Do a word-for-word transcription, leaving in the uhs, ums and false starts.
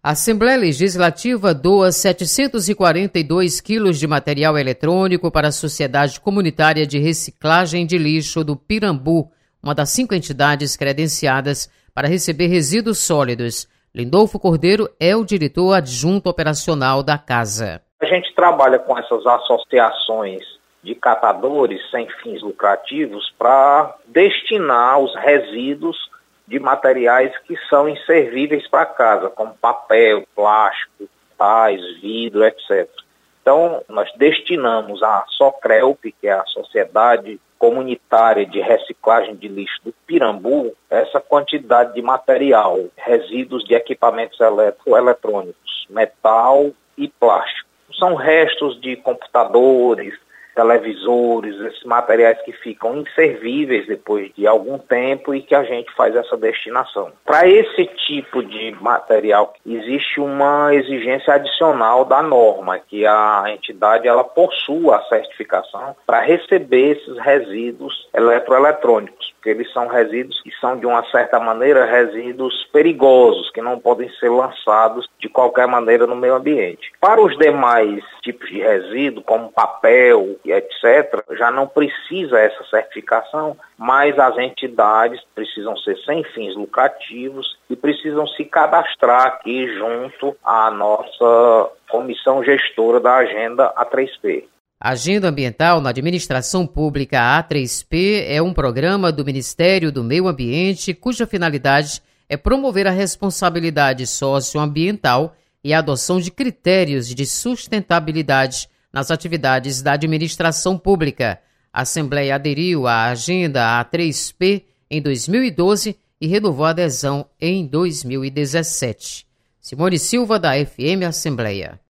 A Assembleia Legislativa doa setecentos e quarenta e dois quilos de material eletrônico para a Sociedade Comunitária de Reciclagem de Lixo do Pirambu, uma das cinco entidades credenciadas para receber resíduos sólidos. Lindolfo Cordeiro é o diretor adjunto operacional da casa. A gente trabalha com essas associações de catadores sem fins lucrativos para destinar os resíduos de materiais que são inservíveis para casa, como papel, plástico, tais, vidro, etcétera. Então, nós destinamos à SOCRELP, que é a Sociedade Comunitária de Reciclagem de Lixo do Pirambu, essa quantidade de material, resíduos de equipamentos eletroeletrônicos, metal e plástico. São restos de computadores, televisores, esses materiais que ficam inservíveis depois de algum tempo e que a gente faz essa destinação. Para esse tipo de material, existe uma exigência adicional da norma, que a entidade ela possua a certificação para receber esses resíduos eletroeletrônicos, porque eles são resíduos que são, de uma certa maneira, resíduos perigosos, que não podem ser lançados de qualquer maneira no meio ambiente. Para os demais tipos de resíduo, como papel, etcétera, já não precisa essa certificação, mas as entidades precisam ser sem fins lucrativos e precisam se cadastrar aqui junto à nossa comissão gestora da Agenda A três P. A Agenda Ambiental na Administração Pública A três P é um programa do Ministério do Meio Ambiente cuja finalidade é promover a responsabilidade socioambiental e a adoção de critérios de sustentabilidade nas atividades da administração pública. A Assembleia aderiu à Agenda A três P em dois mil e doze e renovou a adesão em dois mil e dezessete. Simone Silva, da F M Assembleia.